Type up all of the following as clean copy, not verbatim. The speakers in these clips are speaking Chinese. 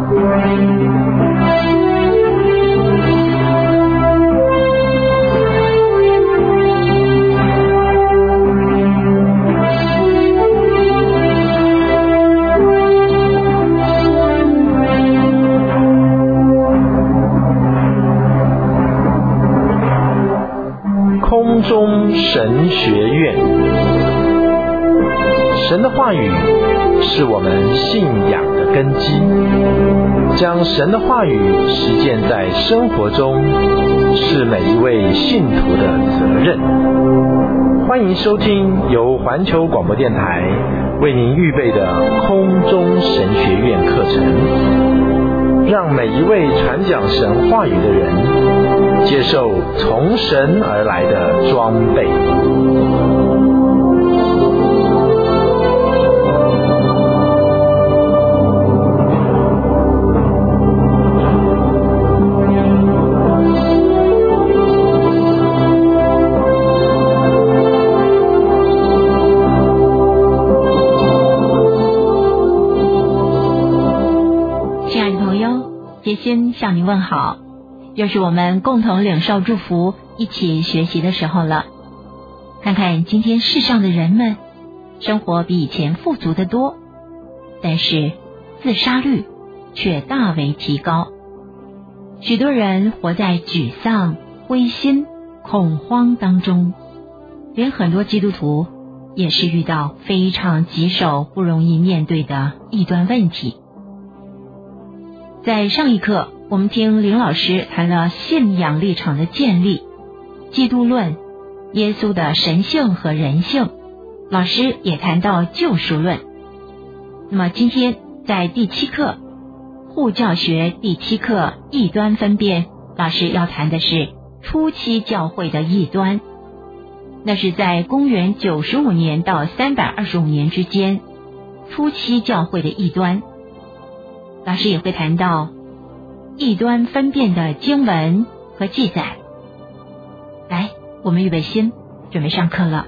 空中神学院，神的话语是我们信仰的根基，将神的话语实践在生活中，是每一位信徒的责任。欢迎收听由环球广播电台为您预备的空中神学院课程，让每一位传讲神话语的人接受从神而来的装备。 亲爱的朋友，杰心向您问好。又是我们共同领受祝福，一起学习的时候了。看看今天世上的人们，生活比以前富足得多，但是自杀率却大为提高。许多人活在沮丧、灰心、恐慌当中，连很多基督徒也是遇到非常棘手、不容易面对的异端问题。在上一课，我们听林老师谈了信仰立场的建立、基督论、耶稣的神性和人性，老师也谈到救赎论。那么今天在第7课护教学第7课异端分辨，老师要谈的是初期教会的异端，那是在公元95年到325年之间，初期教会的异端。老师也会谈到异端分辨的经文和记载。来，我们预备心，准备上课了。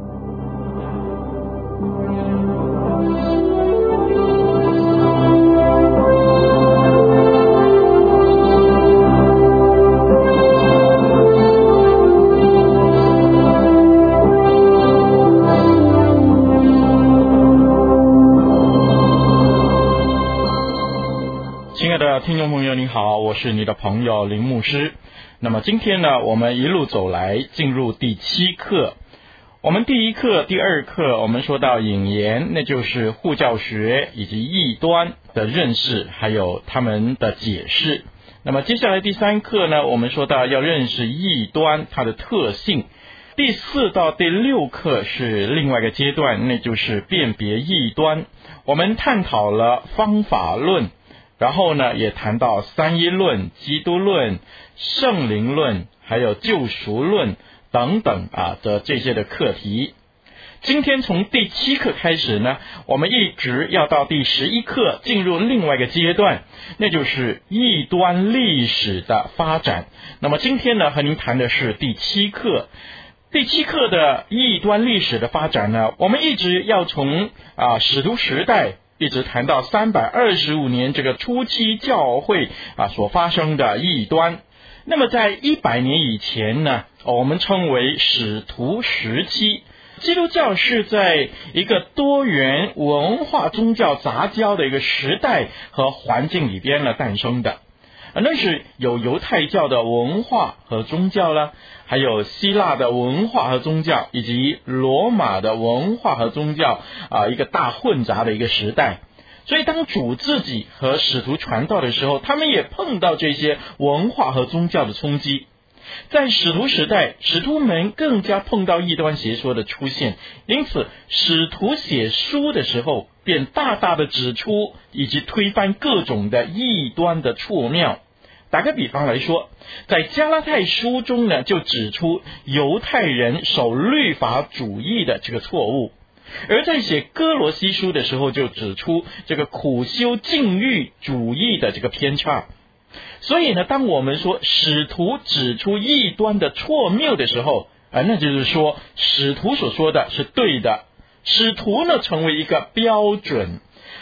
听众朋友您好，我是你的朋友林牧师。那么今天呢，我们一路走来进入第7课。我们第1课、第2课我们说到引言，那就是护教学以及异端的认识，还有他们的解释。那么接下来第3课呢，我们说到要认识异端它的特性。第4到第6课是另外一个阶段，那就是辨别异端。我们探讨了方法论，然后呢，也谈到三一论、基督论、圣灵论，还有救赎论等等的这些的课题。今天从第7课开始呢，我们一直要到第11课，进入另外一个阶段，那就是异端历史的发展。那么今天呢，和您谈的是第7课。第7课的异端历史的发展呢，我们一直要从使徒时代一直谈到325年这个初期教会所发生的异端。那么在100年以前呢，我们称为使徒时期。基督教是在一个多元文化宗教杂交的一个时代和环境里边呢诞生的。那是有犹太教的文化和宗教啦，还有希腊的文化和宗教，以及罗马的文化和宗教一个大混杂的一个时代。所以当主自己和使徒传道的时候，他们也碰到这些文化和宗教的冲击。在使徒时代，使徒们更加碰到异端邪说的出现，因此使徒写书的时候便大大的指出以及推翻各种的异端的错谬。打个比方来说，在加拉太书中呢，就指出犹太人守律法主义的这个错误，而在写哥罗西书的时候就指出这个苦修禁欲主义的这个偏差。所以呢，当我们说使徒指出异端的错谬的时候，那就是说使徒所说的是对的，使徒呢成为一个标准，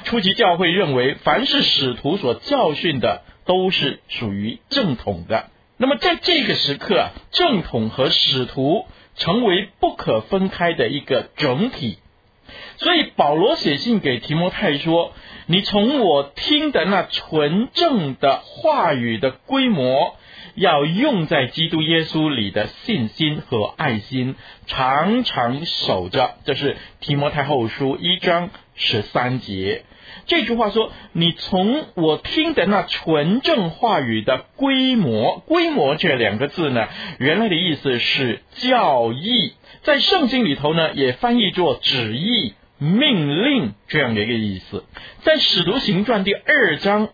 初期教会认为凡是使徒所教训的都是属于正统的。那么在这个时刻，正统和使徒成为不可分开的一个整体。所以保罗写信给提摩太说，你从我听的那纯正的话语的规模，要用在基督耶稣里的信心和爱心，常常守着。这是提摩太后书1章13节。这句话说，你从我听的那纯正话语的规模，规模这2个字呢，原来的意思是教义，在圣经里头呢也翻译作旨意、命令这样的一个意思。在使徒行传第2章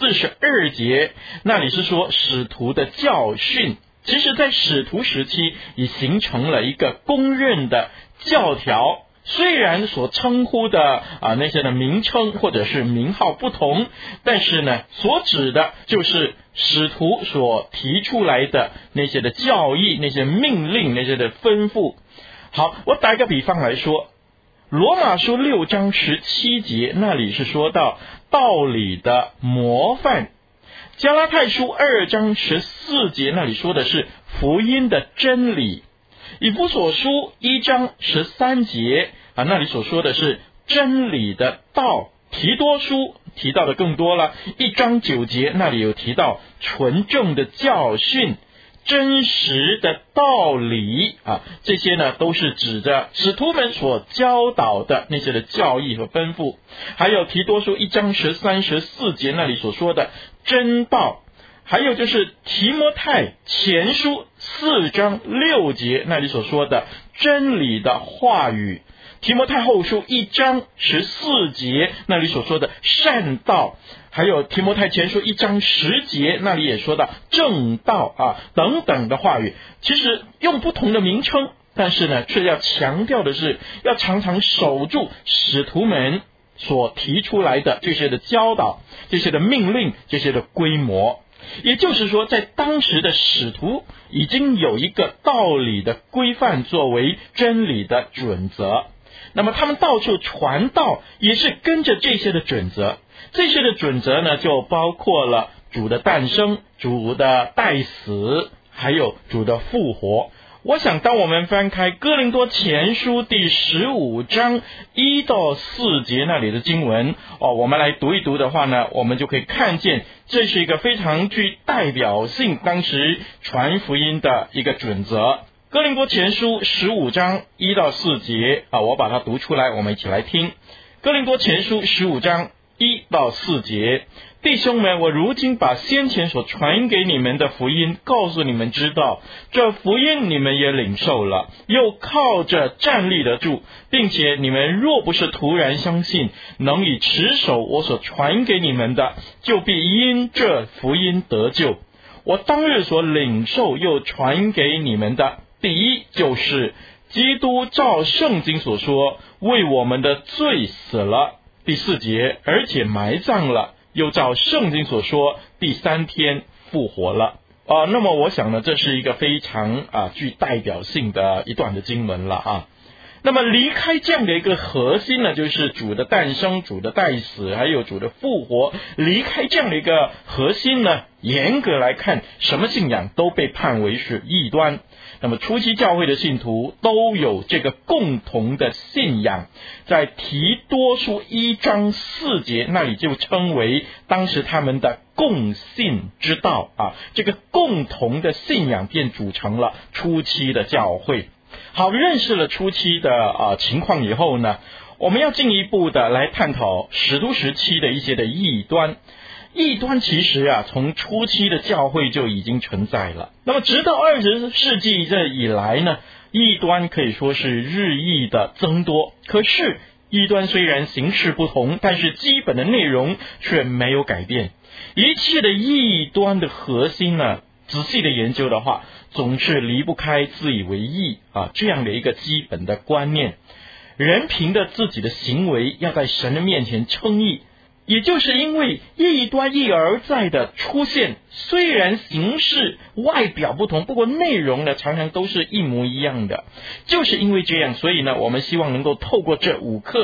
42节，那里是说使徒的教训，其实在使徒时期已形成了一个公认的教条。虽然所称呼的那些的名称或者是名号不同，但是呢，所指的就是使徒所提出来的那些的教义、那些命令、那些的吩咐。好，我打一个比方来说，罗马书6章17节那里是说到道理的模范，加拉太书2章14节那里说的是福音的真理，以弗所书1章13节那里所说的是真理的道，提多书提到的更多了，1章9节那里有提到纯正的教训、真实的道理这些呢都是指着使徒们所教导的那些的教义和吩咐。还有提多书1章13、14节那里所说的真道，还有就是提摩太前书4章6节那里所说的真理的话语，提摩太后书1章14节那里所说的善道，还有提摩太前书1章10节那里也说到正道等等的话语。其实用不同的名称，但是呢却要强调的是要常常守住使徒们所提出来的这些的教导、这些的命令、这些的规模。也就是说，在当时的使徒已经有一个道理的规范作为真理的准则，那么他们到处传道也是跟着这些的准则。这些的准则呢，就包括了主的诞生、主的代死，还有主的复活。我想当我们翻开哥林多前书第15章1到4节那里的经文我们来读一读的话呢，我们就可以看见这是一个非常具代表性当时传福音的一个准则。哥林多前书15章1到4节我把它读出来，我们一起来听。哥林多前书15章1到4节，弟兄们，我如今把先前所传给你们的福音告诉你们知道，这福音你们也领受了，又靠着站立得住，并且你们若不是突然相信，能以持守我所传给你们的，就必因这福音得救。我当日所领受又传给你们的，第一就是基督照圣经所说，为我们的罪死了，第4节，而且埋葬了，又照圣经所说，第3天复活了。那么我想呢，这是一个非常具代表性的一段的经文了那么离开这样的一个核心呢，就是主的诞生、主的代死，还有主的复活。离开这样的一个核心呢，严格来看，什么信仰都被判为是异端。那么初期教会的信徒都有这个共同的信仰，在提多书1章4节那里就称为当时他们的共信之道这个共同的信仰便组成了初期的教会。好，认识了初期的情况以后呢，我们要进一步的来探讨使徒时期的一些的异端。异端其实从初期的教会就已经存在了。那么直到20世纪这以来呢，异端可以说是日益的增多。可是异端虽然形式不同，但是基本的内容却没有改变。一切的异端的核心呢，仔细的研究的话，总是离不开自以为义这样的一个基本的观念。人凭着自己的行为要在神的面前称义，也就是因为异端一而再的出现，虽然形式外表不同，不过内容呢常常都是一模一样的。就是因为这样，所以呢我们希望能够透过这5课，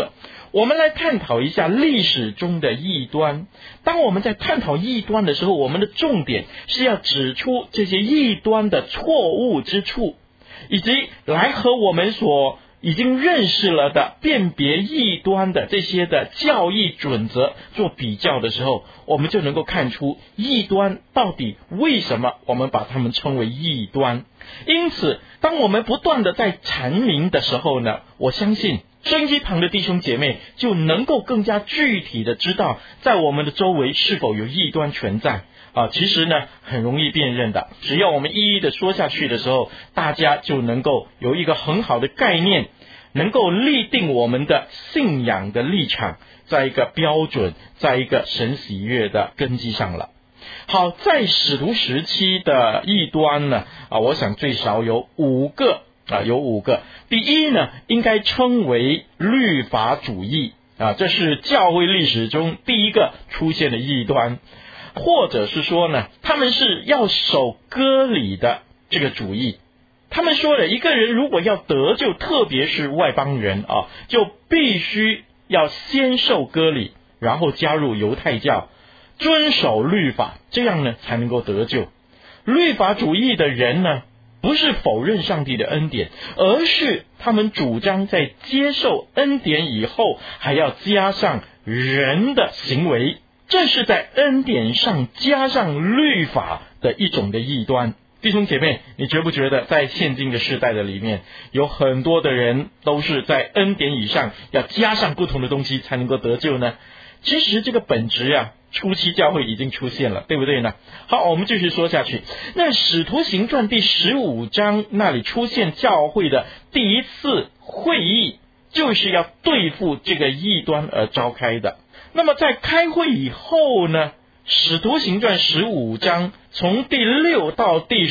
我们来探讨一下历史中的异端。当我们在探讨异端的时候，我们的重点是要指出这些异端的错误之处，以及来和我们所已经认识了的辨别异端的这些的教义准则做比较的时候，我们就能够看出异端到底为什么我们把它们称为异端。因此当我们不断的在阐明的时候呢，我相信收音机旁的弟兄姐妹就能够更加具体的知道在我们的周围是否有异端存在其实呢很容易辨认的，只要我们一一的说下去的时候，大家就能够有一个很好的概念，能够立定我们的信仰的立场，在一个标准，在一个神喜悦的根基上了。好，在使徒时期的异端呢我想最少有五个。第一呢，应该称为律法主义这是教会历史中第一个出现的异端，或者是说呢，他们是要守割礼的这个主义。他们说了，一个人如果要得救，特别是外邦人就必须要先受割礼，然后加入犹太教，遵守律法，这样呢才能够得救。律法主义的人呢，不是否认上帝的恩典，而是他们主张在接受恩典以后还要加上人的行为，这是在恩典上加上律法的一种的异端。弟兄姐妹，你觉不觉得在现今的世代的里面，有很多的人都是在恩典以上要加上不同的东西才能够得救呢？其实这个本质初期教会已经出现了，对不对呢？好，我们继续说下去。那使徒行传第15章那里出现教会的第一次会议，就是要对付这个异端而召开的。那么在开会以后呢，使徒行传15章从第6到第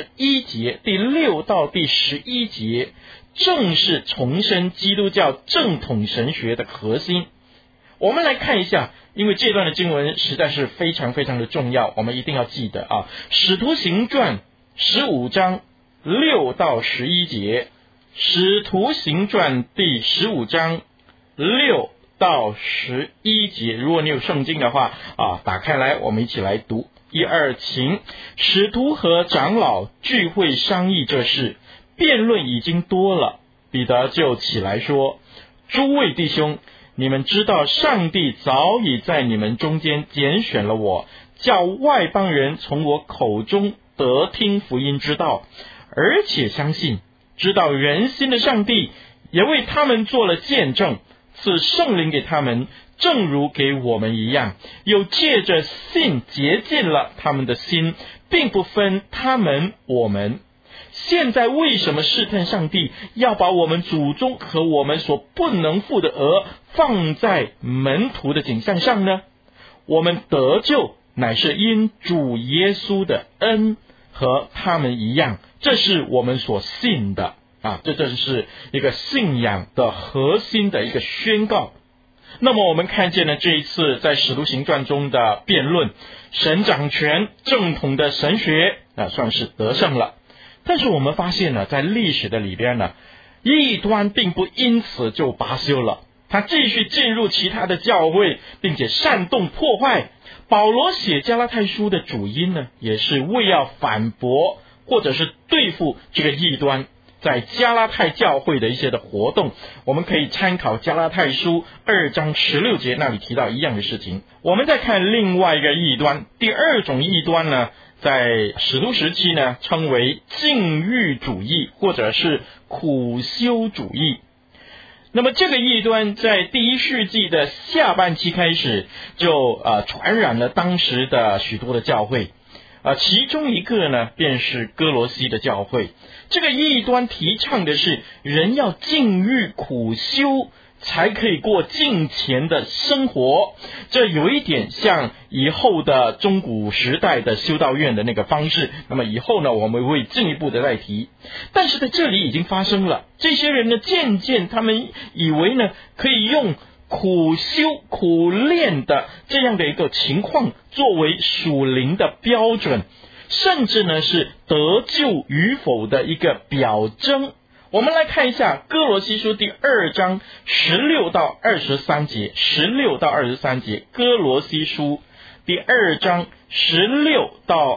11节，正是重申基督教正统神学的核心。我们来看一下，因为这段的经文实在是非常非常的重要，我们一定要记得使徒行传15章6到11节，使徒行传第15章6到11节，如果你有圣经的话打开来，我们一起来读。1、2请使徒和长老聚会商议这事，辩论已经多了，彼得就起来说：诸位弟兄，你们知道上帝早已在你们中间拣选了我，叫外邦人从我口中得听福音之道，而且相信知道人心的上帝也为他们做了见证，赐圣灵给他们，正如给我们一样，又借着信洁净了他们的心，并不分他们我们。现在为什么试探上帝，要把我们祖宗和我们所不能负的軛放在门徒的颈项上呢？我们得救乃是因主耶稣的恩，和他们一样，这是我们所信的这正是一个信仰的核心的一个宣告。那么我们看见了这一次在使徒行传中的辩论，神掌权，正统的神学算是得胜了。但是我们发现呢，在历史的里边呢，异端并不因此就罢休了，他继续进入其他的教会，并且煽动破坏。保罗写加拉太书的主因呢，也是为要反驳或者是对付这个异端。在加拉太教会的一些的活动，我们可以参考加拉太书2章16节，那里提到一样的事情。我们再看另外一个异端，第二种异端呢，在使徒时期呢，称为禁欲主义或者是苦修主义。那么这个异端在第1世纪的下半期开始就传染了当时的许多的教会。其中一个呢，便是哥罗西的教会。这个异端提倡的是人要禁欲苦修，才可以过敬虔的生活。这有一点像以后的中古时代的修道院的那个方式。那么以后呢，我们会进一步的再提。但是在这里已经发生了，这些人呢，渐渐他们以为呢，可以用苦修苦练的这样的一个情况作为属灵的标准，甚至呢是得救与否的一个表征。 我们来看一下哥罗西书第2章16到23节，16到23节，哥罗西书第2章16到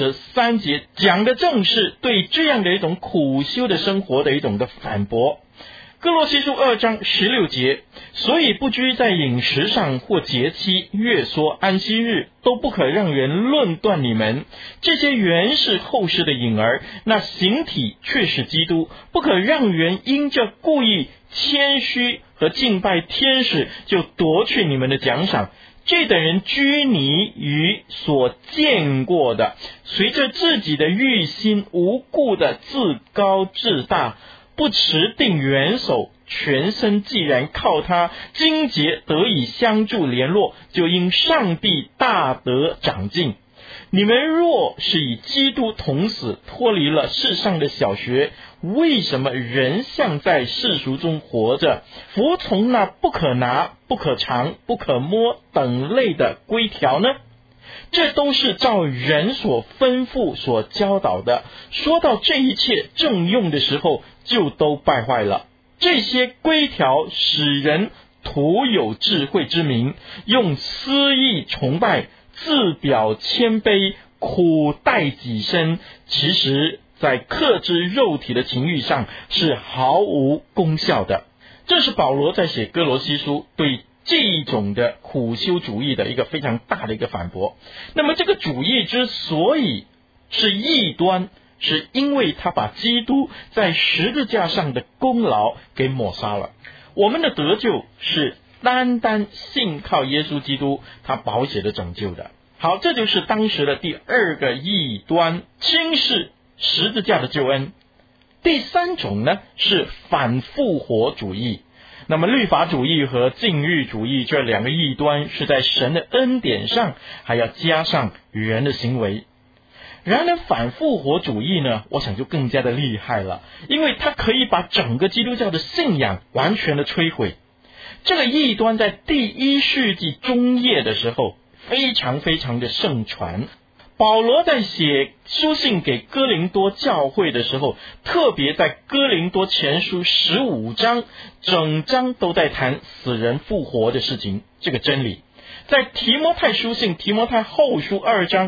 23节讲的正是对这样的一种苦修的生活的一种的反驳。哥罗西书2章16节，所以不拘在饮食上或节期、月缩、安息日，都不可让人论断你们，这些原是后世的影儿，那形体却是基督。不可让人因着故意谦虚和敬拜天使，就夺去你们的奖赏。这等人拘泥于所见过的，随着自己的欲心无故的自高自大，不持定元首，全身既然靠他精节得以相助联络，就因上帝大得长进。你们若是以基督同死，脱离了世上的小学，为什么仍像在世俗中活着，服从那不可拿、不可尝、不可摸等类的规条呢？这都是照人所吩咐所教导的。说到这一切正用的时候，就都败坏了。这些规条使人徒有智慧之名，用私意崇拜，自表谦卑，苦待己身，其实在克制肉体的情欲上是毫无功效的。这是保罗在写哥罗西书对这种的苦修主义的一个非常大的一个反驳。那么这个主义之所以是异端，是因为他把基督在十字架上的功劳给抹杀了。我们的得救是单单信靠耶稣基督他宝血的拯救的。好，这就是当时的第2个异端，轻视十字架的救恩。第3种呢，是反复活主义。那么律法主义和禁欲主义这2个异端是在神的恩典上还要加上人的行为。然而反复活主义呢，我想就更加的厉害了，因为它可以把整个基督教的信仰完全的摧毁。这个异端在第1世纪中叶的时候非常非常的盛传。保罗在写书信给哥林多教会的时候，特别在哥林多前书15章，整章都在谈死人复活的事情，这个真理。在提摩太书信提摩太后书2章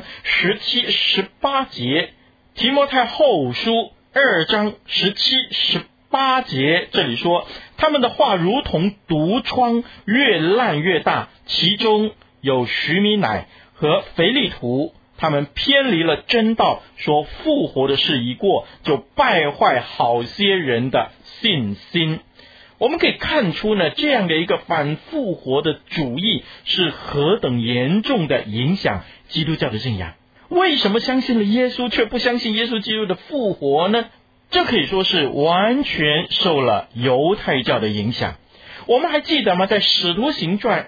17、18节，提摩太后书2章17、18节，这里说他们的话如同毒疮，越烂越大，其中有许米乃和腓利图，他们偏离了真道，说复活的事一过，就败坏好些人的信心。我们可以看出呢，这样的一个反复活的主义是何等严重的影响基督教的信仰。为什么相信了耶稣却不相信耶稣基督的复活呢？这可以说是完全受了犹太教的影响。我们还记得吗？在使徒行传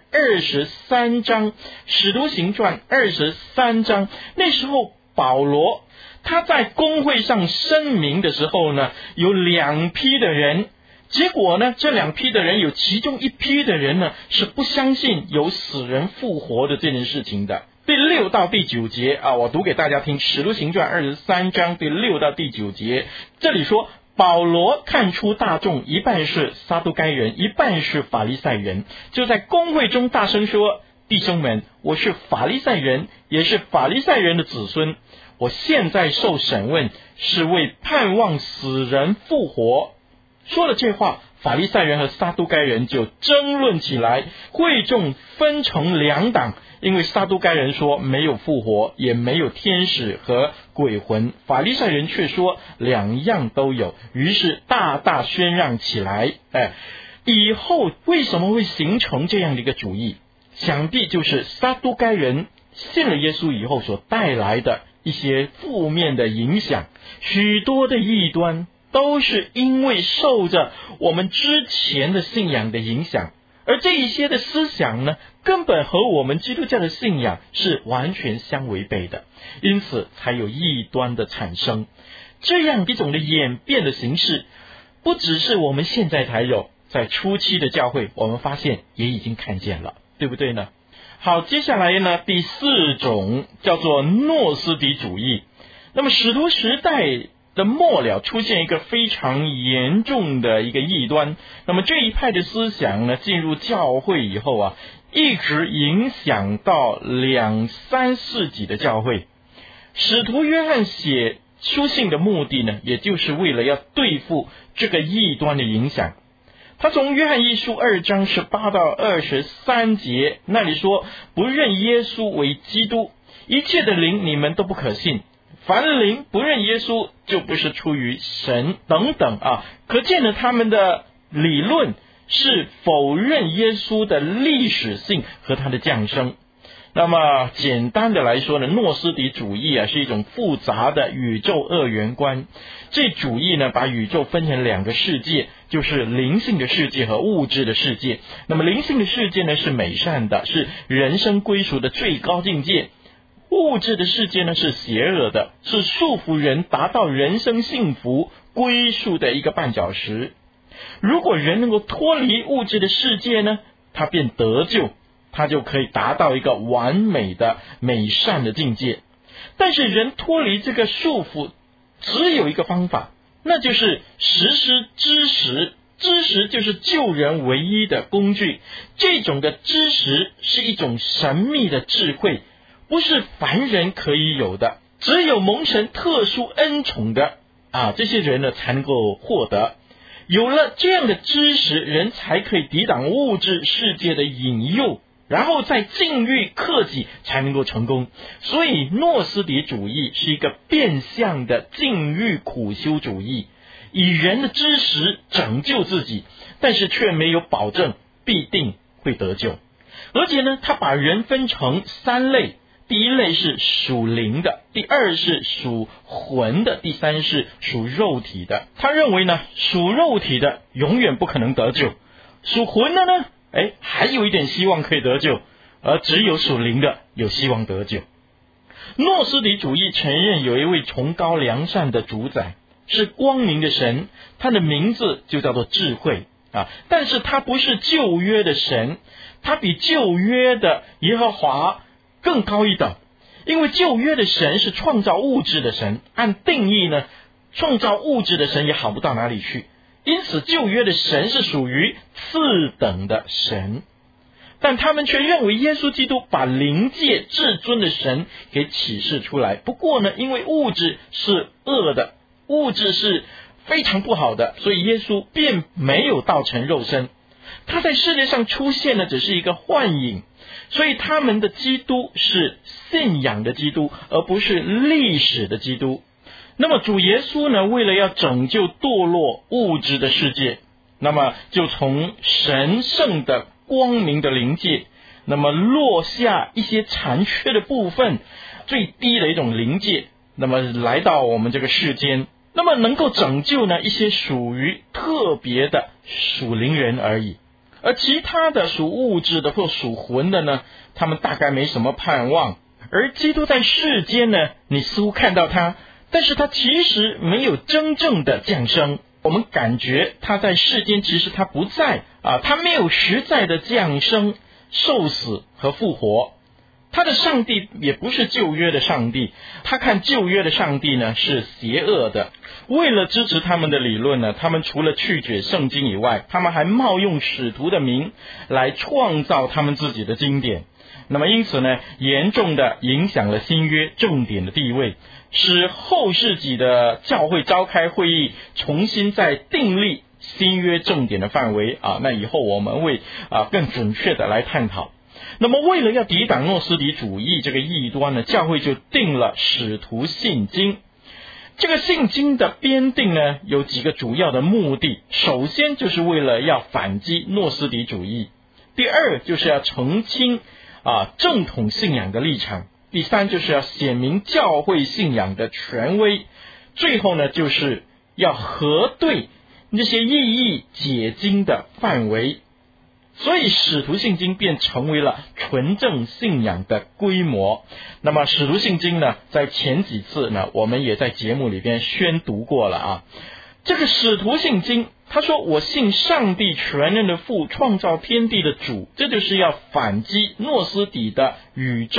23章，使徒行传23章，那时候保罗他在公会上声明的时候呢，有2批的人。结果呢，这2批的人有其中一批的人呢，是不相信有死人复活的这件事情的。第6到第9节我读给大家听，使徒行传23章第6到第9节，这里说保罗看出大众一半是撒都该人，一半是法利赛人，就在公会中大声说，弟兄们，我是法利赛人，也是法利赛人的子孙，我现在受审问，是为盼望死人复活。说了这话，法利赛人和撒都该人就争论起来，会众分成2党，因为撒都该人说没有复活，也没有天使和鬼魂，法利赛人却说2样都有，于是大大喧嚷起来。以后为什么会形成这样的一个主义？想必就是撒都该人信了耶稣以后所带来的一些负面的影响。许多的异端都是因为受着我们之前的信仰的影响，而这一些的思想呢，根本和我们基督教的信仰是完全相违背的，因此才有异端的产生。这样一种的演变的形式，不只是我们现在才有，在初期的教会我们发现也已经看见了，对不对呢？好，接下来呢，第4种叫做诺斯底主义。那么使徒时代的末了出现一个非常严重的一个异端。那么这一派的思想呢，进入教会以后啊，一直影响到2、3世纪的教会。使徒约翰写书信的目的呢，也就是为了要对付这个异端的影响。他从约翰一书2章18到23节那里说，不认耶稣为基督，一切的灵你们都不可信，凡灵不认耶稣就不是出于神等等啊。可见呢，他们的理论是否认耶稣的历史性和他的降生。那么简单的来说呢，诺斯底主义啊是一种复杂的宇宙二元观。这主义呢，把宇宙分成2个世界，就是灵性的世界和物质的世界。那么灵性的世界呢是美善的，是人生归属的最高境界；物质的世界呢是邪恶的，是束缚人达到人生幸福归属的一个绊脚石。如果人能够脱离物质的世界呢，他便得救，他就可以达到一个完美的美善的境界。但是人脱离这个束缚只有一个方法，那就是实施知识。知识就是救人唯一的工具。这种的知识是一种神秘的智慧，不是凡人可以有的，只有蒙神特殊恩宠的这些人呢才能够获得。有了这样的知识，人才可以抵挡物质世界的引诱，然后在禁欲克己才能够成功。所以诺斯底主义是一个变相的禁欲苦修主义，以人的知识拯救自己，但是却没有保证必定会得救。而且呢，他把人分成3类，第一类是属灵的，第二是属魂的，第三是属肉体的。他认为呢，属肉体的永远不可能得救，属魂的呢还有一点希望可以得救，而只有属灵的有希望得救。诺斯底主义承认有一位崇高良善的主宰，是光明的神，他的名字就叫做智慧但是他不是旧约的神，他比旧约的耶和华更高一等。因为旧约的神是创造物质的神，按定义呢，创造物质的神也好不到哪里去，因此旧约的神是属于次等的神。但他们却认为耶稣基督把灵界至尊的神给启示出来。不过呢，因为物质是恶的，物质是非常不好的，所以耶稣便没有道成肉身，他在世界上出现的只是一个幻影。所以他们的基督是信仰的基督，而不是历史的基督。那么主耶稣呢，为了要拯救堕落物质的世界，那么就从神圣的光明的灵界，那么落下一些残缺的部分，最低的一种灵界，那么来到我们这个世间，那么能够拯救呢一些属于特别的属灵人而已。而其他的属物质的或属魂的呢，他们大概没什么盼望。而基督在世间呢，你似乎看到他，但是他其实没有真正的降生。我们感觉他在世间，其实他不在他没有实在的降生、受死和复活。他的上帝也不是旧约的上帝，他看旧约的上帝呢是邪恶的。为了支持他们的理论呢，他们除了拒绝圣经以外，他们还冒用使徒的名来创造他们自己的经典。那么因此呢，严重的影响了新约重点的地位，使后世纪的教会召开会议重新再订立新约重点的范围那以后我们会更准确的来探讨。那么为了要抵挡诺斯底主义这个异端呢，教会就定了使徒信经。这个信经的编定呢，有几个主要的目的。首先就是为了要反击诺斯底主义，第二就是要澄清正统信仰的立场，第三就是要显明教会信仰的权威，最后呢就是要核对那些意义解经的范围。所以使徒信经便成为了纯正信仰的规模。那么使徒信经呢，在前几次呢，我们也在节目里边宣读过了这个使徒信经，他说我信上帝全能的父，创造天地的主，这就是要反击诺斯底的宇宙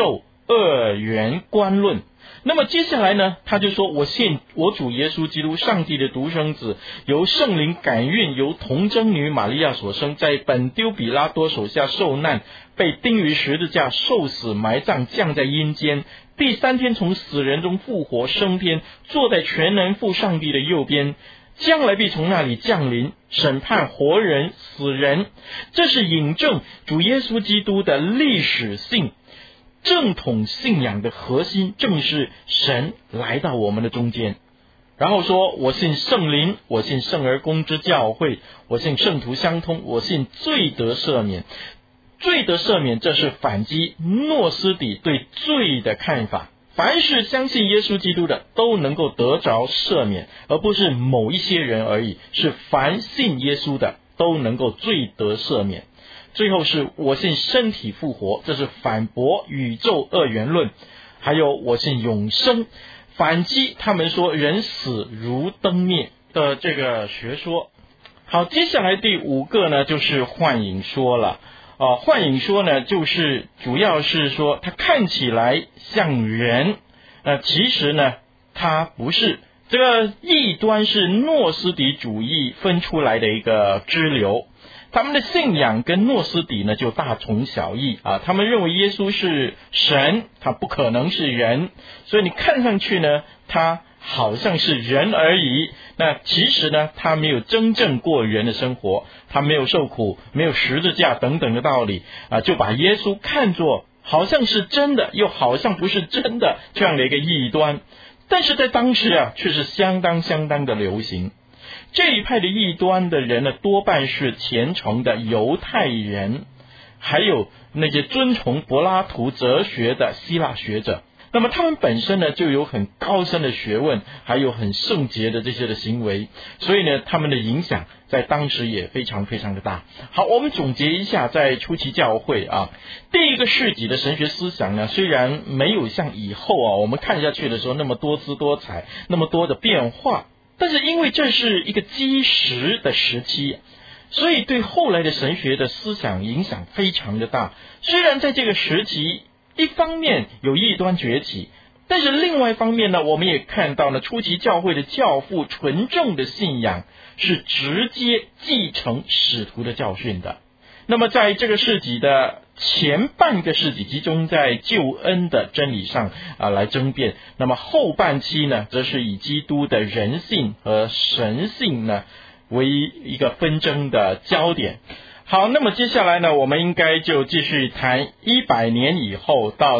二元观论。那么接下来呢，他就说，我信我主耶稣基督，上帝的独生子，由圣灵感孕，由童贞女玛利亚所生，在本丢比拉多手下受难，被钉于十字架，受死，埋葬，降在阴间，第三天从死人中复活，升天，坐在全能父上帝的右边，将来必从那里降临，审判活人死人。这是引证主耶稣基督的历史性正统信仰的核心，正是神来到我们的中间。然后说，我信圣灵，我信圣而公之教会，我信圣徒相通，我信罪得赦免。罪得赦免，这是反击诺斯底对罪的看法。凡是相信耶稣基督的都能够得着赦免，而不是某一些人而已，是凡信耶稣的都能够罪得赦免。最后是我信身体复活，这是反驳宇宙二元论。还有我信永生，反击他们说人死如灯灭的这个学说。好，接下来第五个呢，就是幻影说了。幻影说呢，就是主要是说它看起来像人，其实呢它不是。这个异端是诺斯底主义分出来的一个支流，他们的信仰跟诺斯底呢就大同小异啊。他们认为耶稣是神，他不可能是人，所以你看上去呢他好像是人而已，那其实呢他没有真正过人的生活，他没有受苦，没有十字架等等的道理啊，就把耶稣看作好像是真的又好像不是真的这样的一个异端。但是在当时啊却是相当的流行。这一派的异端的人呢，多半是虔诚的犹太人，还有那些尊崇柏拉图哲学的希腊学者。那么他们本身呢就有很高深的学问，还有很圣洁的这些的行为，所以呢他们的影响在当时也非常的大。好，我们总结一下，在初期教会啊，第一个世纪的神学思想呢，虽然没有像以后啊我们看下去的时候那么多姿多彩，那么多的变化，但是因为这是一个基石的时期，所以对后来的神学的思想影响非常的大。虽然在这个时期一方面有异端崛起，但是另外一方面呢，我们也看到了初期教会的教父纯正的信仰是直接继承使徒的教训的。那么在这个世纪的前半个世纪集中在救恩的真理上来争辩，那么后半期呢，则是以基督的人性和神性呢为一个纷争的焦点。好，那么接下来呢，我们应该就继续谈100年以后到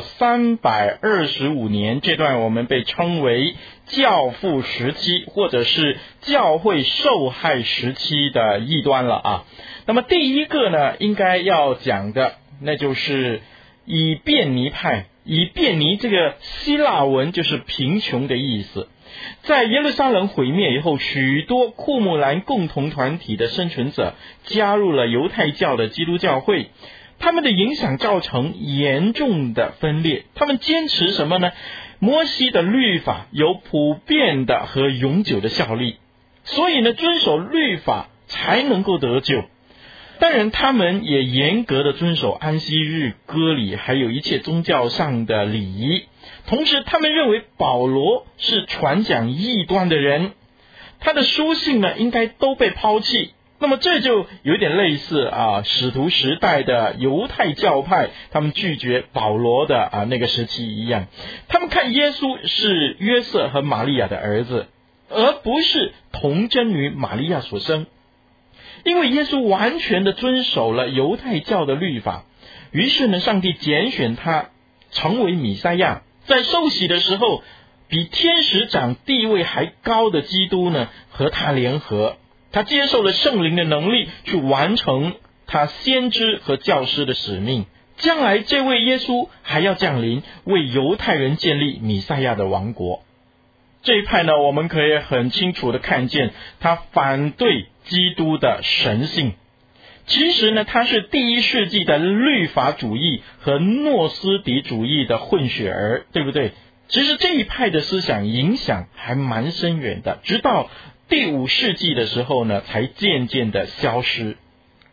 325年这段我们被称为教父时期或者是教会受害时期的异端了啊。那么第一个呢，应该要讲的那就是以便尼派。以便尼这个希腊文就是贫穷的意思。在耶路撒冷毁灭以后，许多库木兰共同团体的生存者加入了犹太教的基督教会，他们的影响造成严重的分裂。他们坚持什么呢？摩西的律法有普遍的和永久的效力，所以呢，遵守律法才能够得救。当然他们也严格的遵守安息日、割礼，还有一切宗教上的礼仪。同时他们认为保罗是传讲异端的人，他的书信呢应该都被抛弃。那么这就有点类似使徒时代的犹太教派，他们拒绝保罗的那个时期一样。他们看耶稣是约瑟和玛利亚的儿子，而不是童贞女玛利亚所生。因为耶稣完全的遵守了犹太教的律法，于是呢，上帝拣选他成为弥赛亚。在受洗的时候，比天使长地位还高的基督呢，和他联合，他接受了圣灵的能力，去完成他先知和教师的使命。将来这位耶稣还要降临，为犹太人建立弥赛亚的王国。这一派呢，我们可以很清楚的看见，他反对基督的神性。其实呢，他是第一世纪的律法主义和诺斯底主义的混血儿，对不对？其实这一派的思想影响还蛮深远的，直到第5世纪的时候呢，才渐渐的消失。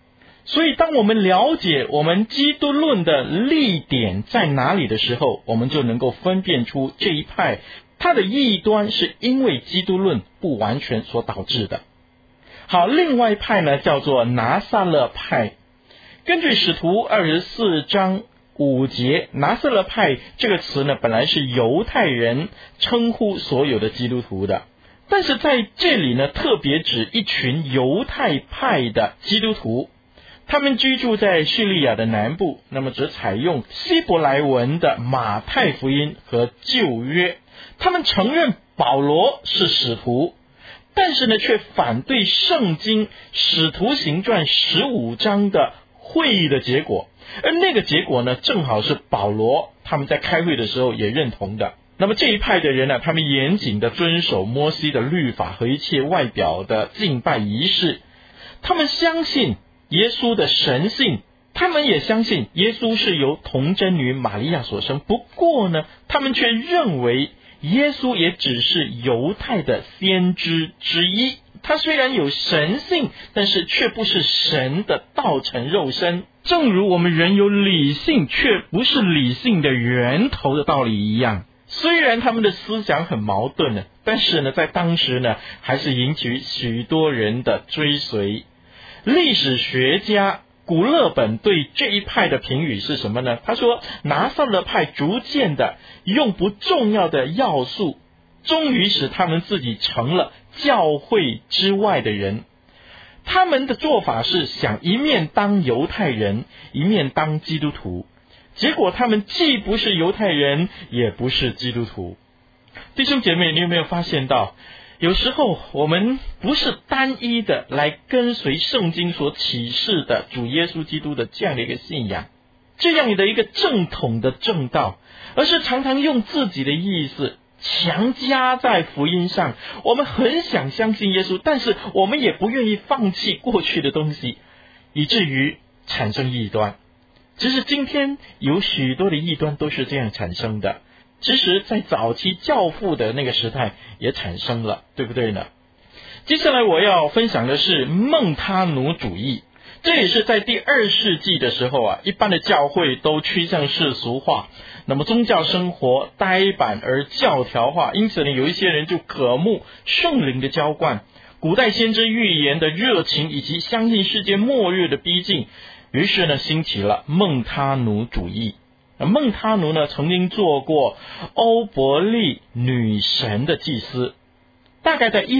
所以当我们了解我们基督论的立点在哪里的时候，我们就能够分辨出这一派它的异端是因为基督论不完全所导致的。好，另外一派呢叫做拿撒勒派。根据使徒24章5节，拿撒勒派这个词呢本来是犹太人称呼所有的基督徒的，但是在这里呢特别指一群犹太派的基督徒，他们居住在叙利亚的南部，那么只采用希伯来文的马太福音和旧约。他们承认保罗是使徒，但是呢却反对圣经使徒行传15章的会议的结果，而那个结果呢正好是保罗他们在开会的时候也认同的。那么这一派的人呢，他们严谨的遵守摩西的律法和一切外表的敬拜仪式，他们相信耶稣的神性，他们也相信耶稣是由童贞女玛利亚所生。不过呢，他们却认为耶稣也只是犹太的先知之一，他虽然有神性，但是却不是神的道成肉身。正如我们人有理性却不是理性的源头的道理一样，虽然他们的思想很矛盾呢，但是呢在当时呢还是引起许多人的追随。历史学家古勒本对这一派的评语是什么呢？他说拿撒勒派逐渐的用不重要的要素，终于使他们自己成了教会之外的人。他们的做法是想一面当犹太人，一面当基督徒，结果他们既不是犹太人，也不是基督徒。弟兄姐妹，你有没有发现到有时候我们不是单一的来跟随圣经所启示的主耶稣基督的这样的一个信仰，这样的一个正统的正道，而是常常用自己的意思强加在福音上。我们很想相信耶稣，但是我们也不愿意放弃过去的东西，以至于产生异端。其实今天有许多的异端都是这样产生的，其实在早期教父的那个时代也产生了，对不对呢？接下来我要分享的是孟他奴主义。这也是在第2世纪的时候一般的教会都趋向世俗化，那么宗教生活呆板而教条化，因此呢有一些人就渴慕圣灵的浇灌，古代先知预言的热情，以及相信世界末日的逼近，于是呢兴起了孟他奴主义。孟他奴呢曾经做过欧伯利女神的祭司，大概在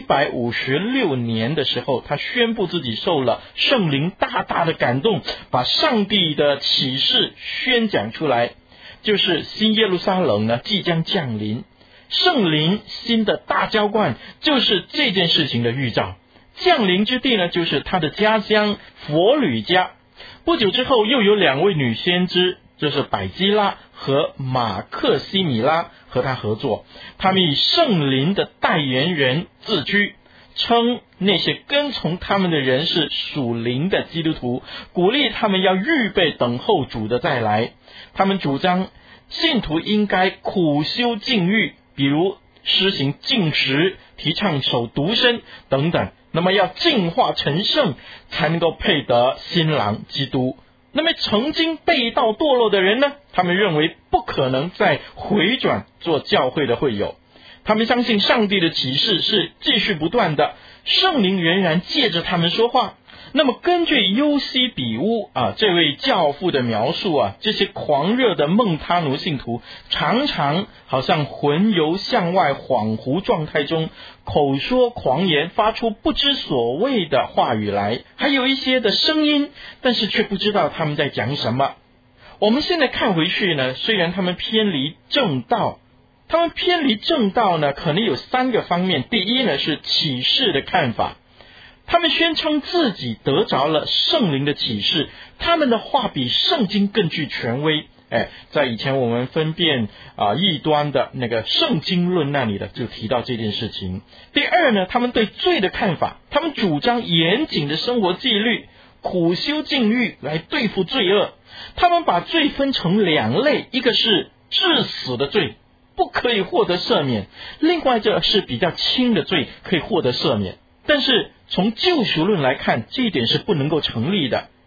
156年的时候，他宣布自己受了圣灵大大的感动，把上帝的启示宣讲出来，就是新耶路撒冷呢即将降临，圣灵新的大浇灌就是这件事情的预兆。降临之地呢就是他的家乡佛吕家。不久之后又有2位女先知，就是百基拉和马克西米拉和他合作，他们以圣灵的代言人自居，称那些跟从他们的人是属灵的基督徒，鼓励他们要预备等候主的再来。他们主张信徒应该苦修禁欲，比如施行禁食，提倡守独身等等，那么要净化成圣，才能够配得新郎基督。那么曾经背道堕落的人呢，他们认为不可能再回转做教会的会友，他们相信上帝的启示是继续不断的，圣灵仍然借着他们说话。那么根据尤西比乌这位教父的描述这些狂热的孟他奴信徒常常好像魂游向外恍惚状态中，口说狂言，发出不知所谓的话语来，还有一些的声音，但是却不知道他们在讲什么。我们现在看回去呢，虽然他们偏离正道，呢可能有3个方面。第一呢是启示的看法，他们宣称自己得着了圣灵的启示，他们的话比圣经更具权威。在以前我们分辨异端的那个圣经论那里的就提到这件事情。第二呢，他们对罪的看法，他们主张严谨的生活纪律，苦修禁欲来对付罪恶。他们把罪分成2类，一个是致死的罪，不可以获得赦免，另外这是比较轻的罪，可以获得赦免。但是从救赎论来看，这一点是不能够成立的，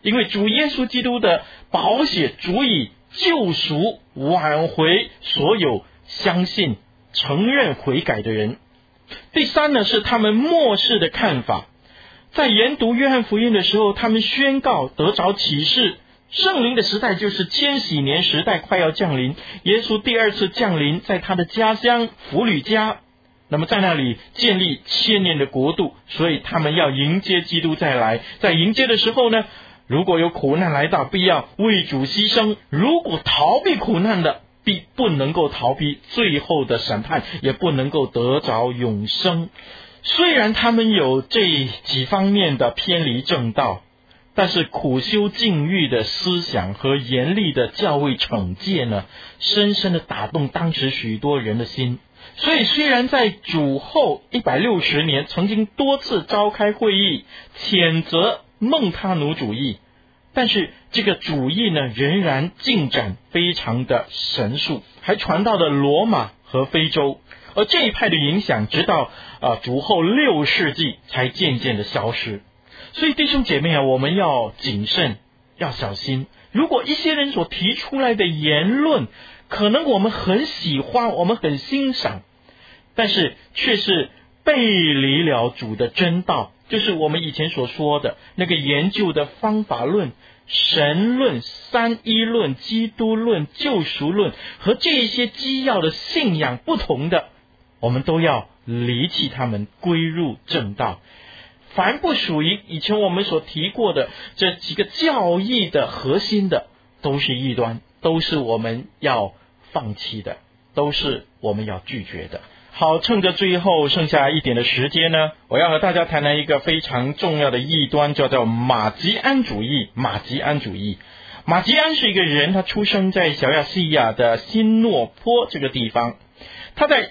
因为主耶稣基督的宝血足以救赎挽回所有相信承认悔改的人。第三呢，是他们末世的看法。在研读约翰福音的时候，他们宣告得着启示，圣灵的时代就是千禧年时代快要降临，耶稣第二次降临在他的家乡弗吕家，那么在那里建立千年的国度，所以他们要迎接基督再来。在迎接的时候呢，如果有苦难来到，必要为主牺牲；如果逃避苦难的，必不能够逃避最后的审判，也不能够得着永生。虽然他们有这几方面的偏离正道，但是苦修禁欲的思想和严厉的教会惩戒呢，深深的打动当时许多人的心。所以虽然在主后160年曾经多次召开会议谴责孟他努主义，但是这个主义呢仍然进展非常的神速，还传到了罗马和非洲。而这一派的影响直到主后6世纪才渐渐的消失。所以弟兄姐妹啊，我们要谨慎，要小心。如果一些人所提出来的言论可能我们很喜欢，我们很欣赏，但是却是背离了主的真道，就是我们以前所说的那个研究的方法论、神论、三一论、基督论、救赎论和这些基要的信仰不同的，我们都要离弃他们，归入正道。凡不属于以前我们所提过的这几个教义的核心的，都是异端，都是我们要放弃的，都是我们要拒绝的。好，趁着最后剩下一点的时间呢，我要和大家谈谈一个非常重要的异端，叫做马吉安主义。马吉安主义，马吉安是一个人，他出生在小亚细亚的新诺坡这个地方。他在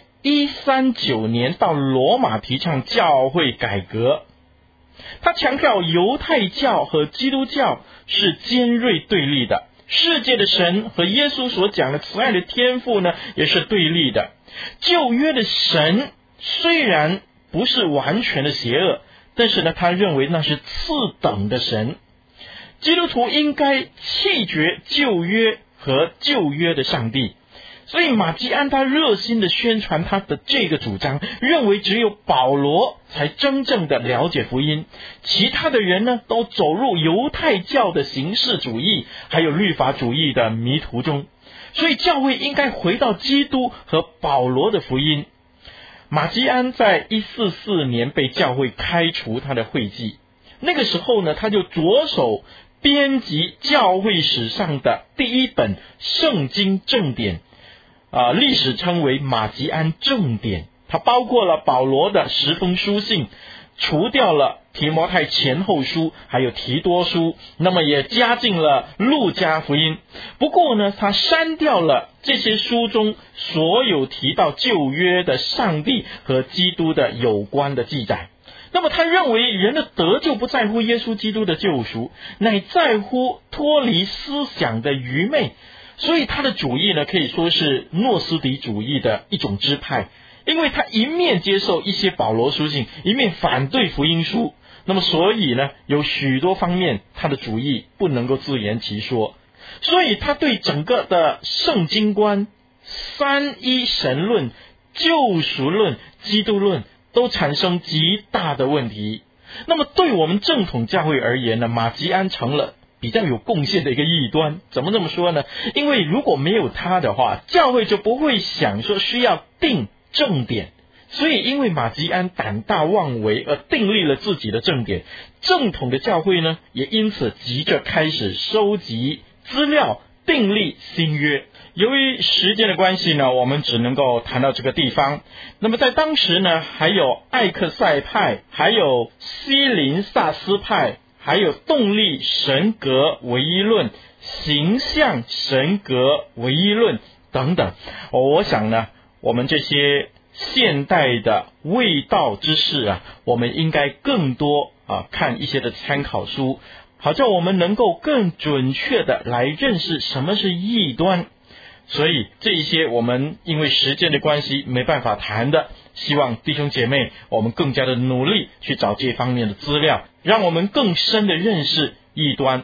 139年到罗马提倡教会改革，他强调犹太教和基督教是尖锐对立的，世界的神和耶稣所讲的慈爱的天父呢，也是对立的。旧约的神虽然不是完全的邪恶，但是呢，他认为那是次等的神。基督徒应该弃绝旧约和旧约的上帝。所以马基安他热心的宣传他的这个主张，认为只有保罗才真正的了解福音，其他的人呢都走入犹太教的形式主义还有律法主义的迷途中。所以教会应该回到基督和保罗的福音。马基安在144年被教会开除他的会籍，那个时候呢，他就着手编辑教会史上的第一本圣经正典，历史称为马吉安正典。它包括了保罗的10封书信，除掉了提摩太前后书还有提多书，那么也加进了路加福音。不过呢，他删掉了这些书中所有提到旧约的上帝和基督的有关的记载。那么他认为人的得救不在乎耶稣基督的救赎，乃在乎脱离思想的愚昧。所以他的主义呢，可以说是诺斯底主义的一种支派，因为他一面接受一些保罗书信，一面反对福音书。那么所以呢，有许多方面他的主义不能够自圆其说。所以他对整个的圣经观、三一神论、救赎论、基督论都产生极大的问题。那么对我们正统教会而言呢，马吉安成了比较有贡献的一个异端。怎么这么说呢？因为如果没有他的话，教会就不会想说需要定正典。所以因为马吉安胆大妄为而订立了自己的正典，正统的教会呢也因此急着开始收集资料，订立新约。由于时间的关系呢，我们只能够谈到这个地方。那么在当时呢，还有艾克塞派，还有西林萨斯派，还有动力神格唯一论、形象神格唯一论等等。我想呢，我们这些现代的卫道之士啊，我们应该更多看一些的参考书，好叫我们能够更准确的来认识什么是异端。所以这一些我们因为时间的关系没办法谈的，希望弟兄姐妹我们更加的努力去找这方面的资料，让我们更深的认识异端，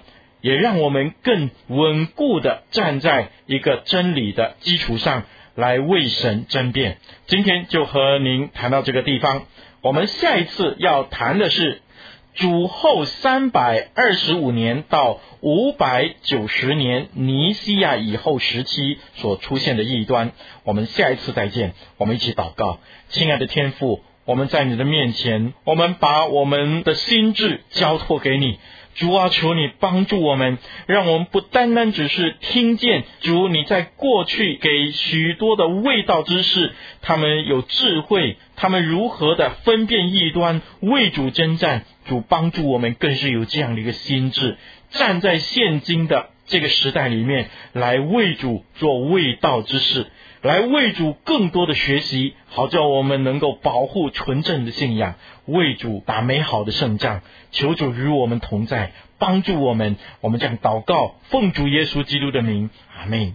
也让我们更稳固的站在一个真理的基础上来为神争辩。今天就和您谈到这个地方，我们下一次要谈的是主后325年到590年尼西亚以后时期所出现的异端。我们下一次再见，我们一起祷告。亲爱的天父，我们在你的面前，我们把我们的心志交托给你。主啊，求你帮助我们，让我们不单单只是听见主你在过去给许多的卫道之士，他们有智慧，他们如何的分辨异端，为主征战。主帮助我们更是有这样的一个心志，站在现今的这个时代里面，来为主做卫道之事，来为主更多的学习，好叫我们能够保护纯正的信仰，为主打美好的胜仗。求主与我们同在，帮助我们。我们这样祷告，奉主耶稣基督的名，阿们。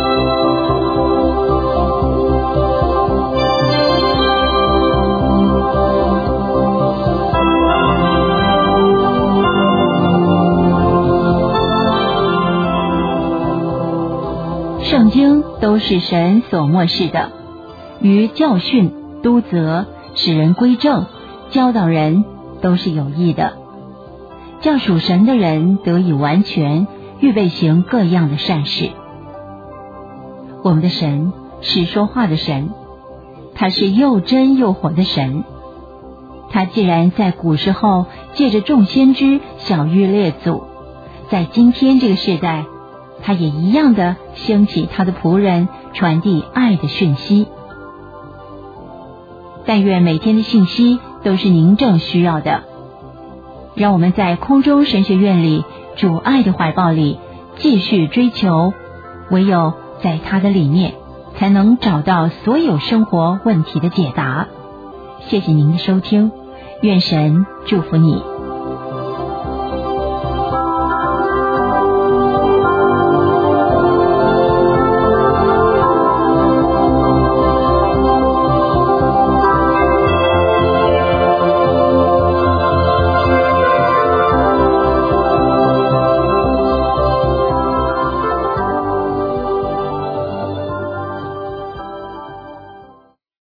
圣经都是神所默示的，于教训、督责、使人归正、教导人都是有益的，叫属神的人得以完全，预备行各样的善事。我们的神是说话的神，他是又真又活的神。他既然在古时候借着众先知晓谕列祖，在今天这个世代，他也一样的兴起他的仆人，传递爱的讯息。但愿每天的信息都是您正需要的。让我们在空中神学院里，主爱的怀抱里继续追求，唯有在他的里面，才能找到所有生活问题的解答。谢谢您的收听，愿神祝福你。